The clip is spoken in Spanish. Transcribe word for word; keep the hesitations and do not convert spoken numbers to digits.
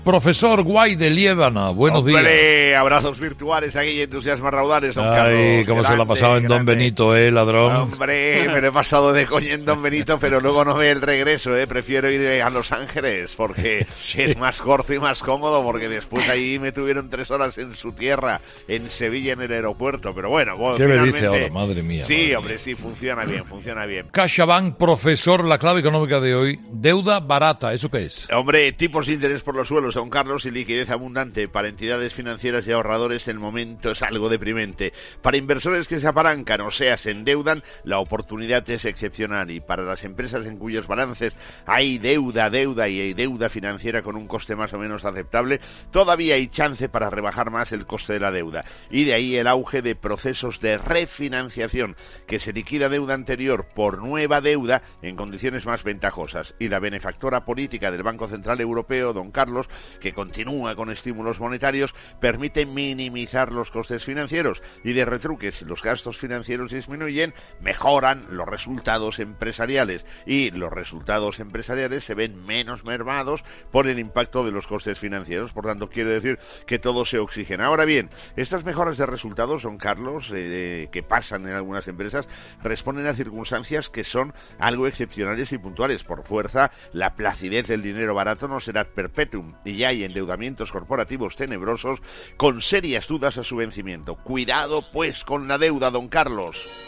Profesor Guay de Liébana, buenos ¡Hombre! días. Abrazos virtuales aquí y entusiasmas raudales, don Ay, Carlos. cómo Grande, se lo ha pasado en Don grande. Benito, ¿eh, ladrón? Hombre, me lo he pasado de coña en Don Benito, pero luego no ve el regreso, ¿eh? Prefiero ir a Los Ángeles porque Sí. es más corto y más cómodo, porque después ahí me tuvieron tres horas en su tierra, en Sevilla, en el aeropuerto. Pero bueno, bueno ¿Qué me finalmente... dice ahora? Madre mía. Sí, madre hombre, mía. sí, funciona bien, funciona bien. CaixaBank, profesor, la clave económica de hoy. Deuda barata, ¿eso qué es? Hombre, tipos de interés por los suelos, don Carlos, y liquidez abundante para entidades financieras y ahorradores. El momento es algo deprimente. Para inversores que se apalancan o sea, se endeudan, la oportunidad es excepcional. Y para las empresas en cuyos balances hay deuda, deuda y hay deuda financiera con un coste más o menos aceptable, todavía hay chance para rebajar más el coste de la deuda. Y de ahí el auge de procesos de refinanciación, que se liquida deuda anterior por nueva deuda en condiciones más ventajosas. Y la benefactora política del Banco Central Europeo, don Carlos, que continúa con estímulos monetarios, permite minimizar los costes financieros y de retruque, si los gastos financieros disminuyen, mejoran los resultados empresariales y los resultados empresariales se ven menos mermados por el impacto de los costes financieros. Por tanto, quiere decir que todo se oxigena. Ahora bien, estas mejoras de resultados, don Carlos, eh, que pasan en algunas empresas, responden a circunstancias que son algo excepcionales y puntuales. Por fuerza, la placidez del dinero barato no será perpetuum y ya hay endeudamientos corporativos tenebrosos con serias dudas a su vencimiento. Cuidado, pues, con la deuda, don Carlos.